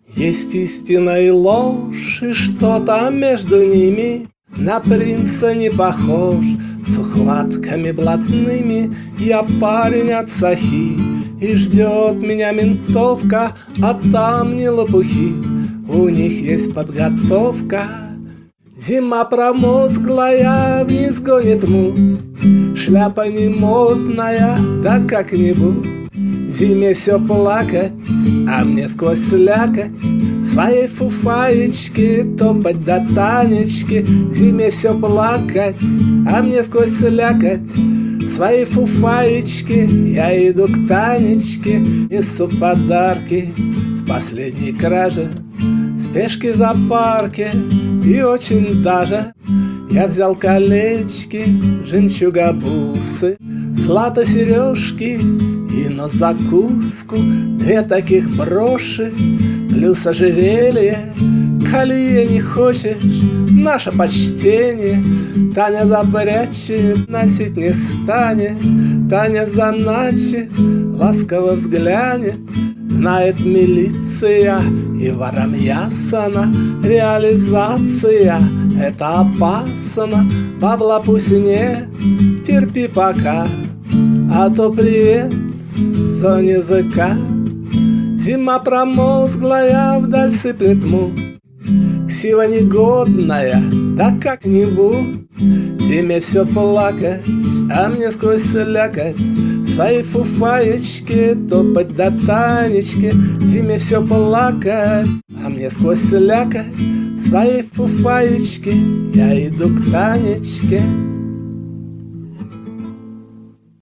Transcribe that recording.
Есть истина и ложь, и что-то между ними. На принца не похож, с ухватками блатными. Я парень от Сахи, и ждет меня ментовка, а там не лопухи, у них есть подготовка. Зима промозглая, вниз гонит мус, шляпа не модная, да как-нибудь. Зиме все плакать, а мне сквозь слякоть своей фуфаечки топать до Танечки. Зиме все плакать, а мне сквозь слякоть своей фуфаечки. Я иду к Танечке, несу подарки с последней кражи, спешки за парки. И очень даже я взял колечки, жемчуга-бусы, злато-сережки и на закуску 2 таких броши, плюс ожерелье. Коли не хочешь, наше почтение Таня запрячет, носить не станет. Таня заначит, ласково взглянет. Знает милиция и ворам ясана, реализация — это опасно. Бабла пусть не терпи пока, а то привет сон языка. Зима промозглая, вдаль сыплет мус, ксива негодная, да как-нибудь. Зиме все плакать, а мне сквозь слякоть своей фуфаечки топать до Танечки. Зиме все плакать, а мне сквозь слякоть своей фуфаечки. Я иду к Танечке.